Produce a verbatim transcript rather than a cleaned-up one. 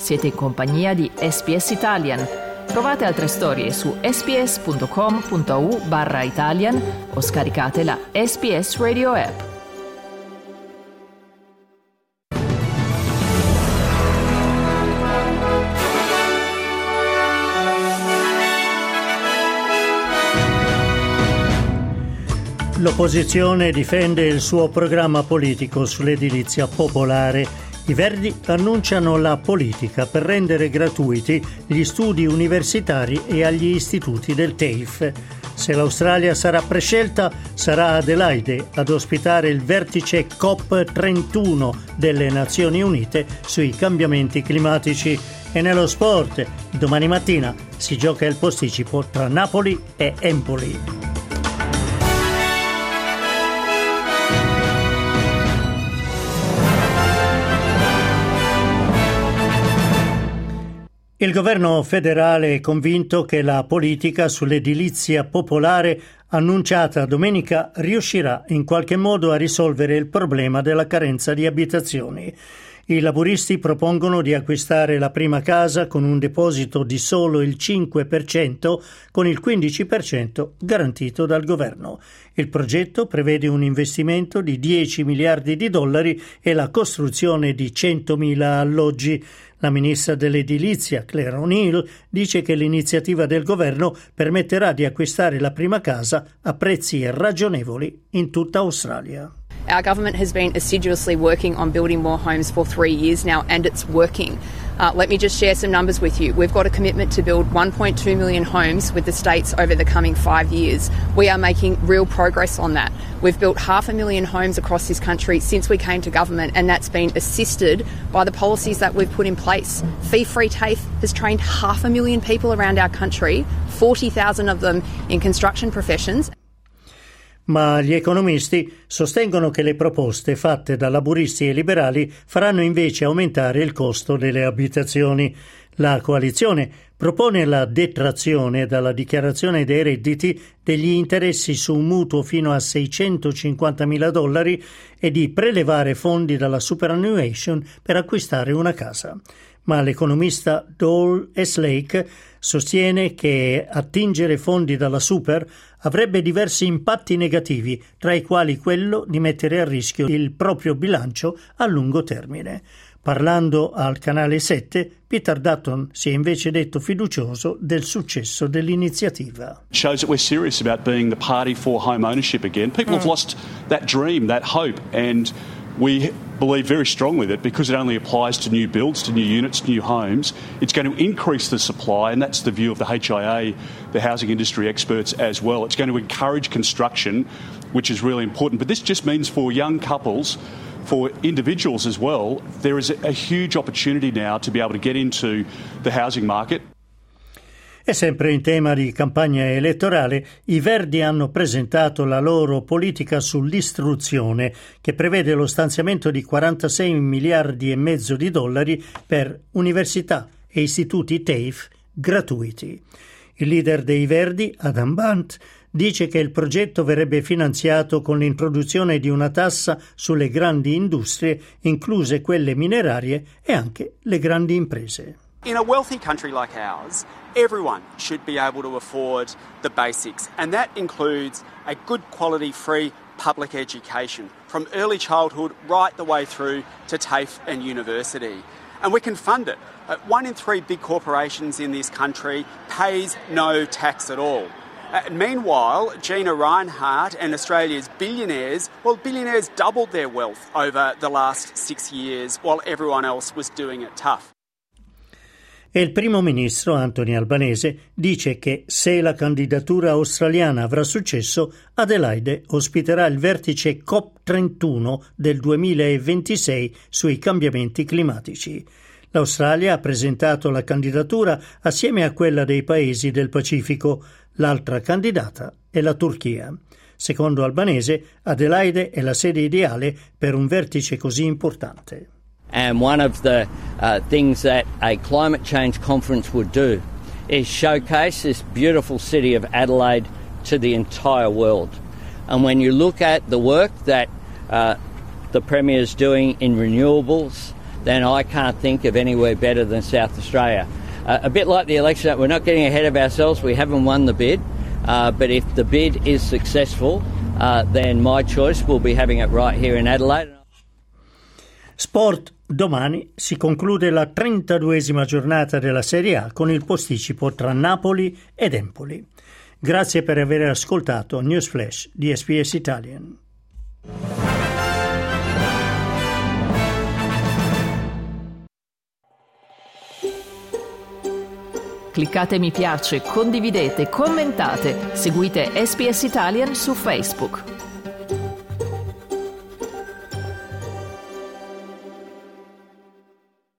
Siete in compagnia di S B S Italian. Trovate altre storie su sbs.com.au barra Italian o scaricate la S B S Radio app. L'opposizione difende il suo programma politico sull'edilizia popolare. I Verdi annunciano la politica per rendere gratuiti gli studi universitari e agli istituti del T A F E. Se l'Australia sarà prescelta, sarà Adelaide ad ospitare il vertice COP trentuno delle Nazioni Unite sui cambiamenti climatici. E nello sport, domani mattina si gioca il posticipo tra Napoli e Empoli. Il governo federale è convinto che la politica sull'edilizia popolare annunciata domenica riuscirà in qualche modo a risolvere il problema della carenza di abitazioni. I laburisti propongono di acquistare la prima casa con un deposito di solo il cinque per cento, con il quindici per cento garantito dal governo. Il progetto prevede un investimento di dieci miliardi di dollari e la costruzione di centomila alloggi. La ministra dell'edilizia, Claire O'Neill, dice che l'iniziativa del governo permetterà di acquistare la prima casa a prezzi ragionevoli in tutta Australia. Our government has been assiduously working on building more homes for three years now, and it's working. Uh, let me just share some numbers with you. We've got a commitment to build one point two million homes with the states over the coming five years. We are making real progress on that. We've built half a million homes across this country since we came to government, and that's been assisted by the policies that we've put in place. Fee-free T A F E has trained half a million people around our country, forty thousand of them in construction professions. Ma gli economisti sostengono che le proposte fatte da laburisti e liberali faranno invece aumentare il costo delle abitazioni. La coalizione propone la detrazione dalla dichiarazione dei redditi degli interessi su un mutuo fino a seicentocinquantamila dollari e di prelevare fondi dalla superannuation per acquistare una casa. Ma l'economista Doyle Eslake sostiene che attingere fondi dalla super avrebbe diversi impatti negativi, tra i quali quello di mettere a rischio il proprio bilancio a lungo termine. Parlando al canale sette, Peter Dutton si è invece detto fiducioso del successo dell'iniziativa. It shows that we're serious about being the party for home ownership again. People mm. have lost that dream, that hope, and we believe very strongly that because it only applies to new builds, to new units, new homes, it's going to increase the supply, and that's the view of the H I A, the housing industry experts as well. It's going to encourage construction, which is really important. But this just means for young couples, for individuals as well, there is a huge opportunity now to be able to get into the housing market. E sempre in tema di campagna elettorale, i Verdi hanno presentato la loro politica sull'istruzione, che prevede lo stanziamento di quarantasei miliardi e mezzo di dollari per università e istituti T A F E gratuiti. Il leader dei Verdi, Adam Bant, dice che il progetto verrebbe finanziato con l'introduzione di una tassa sulle grandi industrie, incluse quelle minerarie e anche le grandi imprese. In a wealthy country like ours, everyone should be able to afford the basics, and that includes a good quality free public education from early childhood right the way through to T A F E and university. And we can fund it. Uh, one in three big corporations in this country pays no tax at all. Uh, meanwhile, Gina Rinehart and Australia's billionaires, well, billionaires doubled their wealth over the last six years while everyone else was doing it tough. E il primo ministro Anthony Albanese dice che se la candidatura australiana avrà successo, Adelaide ospiterà il vertice COP trentuno del duemilaventisei sui cambiamenti climatici. L'Australia ha presentato la candidatura assieme a quella dei paesi del Pacifico. L'altra candidata è la Turchia. Secondo Albanese, Adelaide è la sede ideale per un vertice così importante. And one of the uh, things that a climate change conference would do is showcase this beautiful city of Adelaide to the entire world. And when you look at the work that uh, the Premier is doing in renewables, then I can't think of anywhere better than South Australia. Uh, a bit like the election, we're not getting ahead of ourselves. We haven't won the bid, uh, but if the bid is successful, uh, then my choice will be having it right here in Adelaide. Sport. Domani si conclude la trentaduesima giornata della Serie A con il posticipo tra Napoli ed Empoli. Grazie per aver ascoltato News Flash di S B S Italian. Cliccate mi piace, condividete, commentate, seguite S B S Italian su Facebook.